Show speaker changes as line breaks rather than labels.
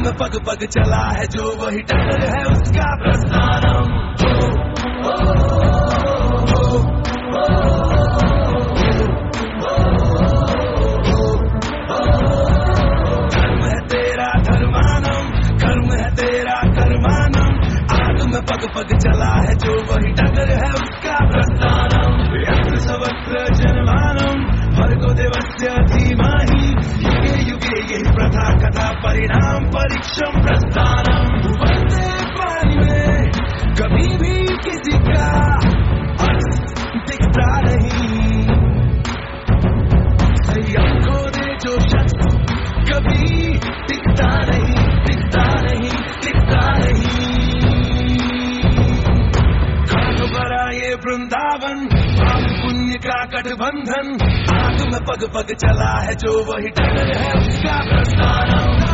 में पग पग चला है जो वही टक्कर है उसका प्रस्थानम। धर्म है तेरा धर्मानम, कर्म है तेरा कर्मानम। आग में पग पग चला है जो वही टक्कर है उसका प्रस्थानम। यत्र सवत्र जन्मानम भर्गो देवस्य धीमहि युगे युगे यही प्रथा कथा परिणाम परीक्षम प्रस्थानम। उबलते पानी में कभी भी किसी का अर्थ दिखता नहीं, संयम खो दे जो शख्स कभी दिखता नहीं, दिखता नहीं, दिखता नहीं। खान भरा ये वृंदावन पाप पुण्य का गठबंधन। आग में पग पग चला है जो वही टक्कर है उसका प्रस्थानम।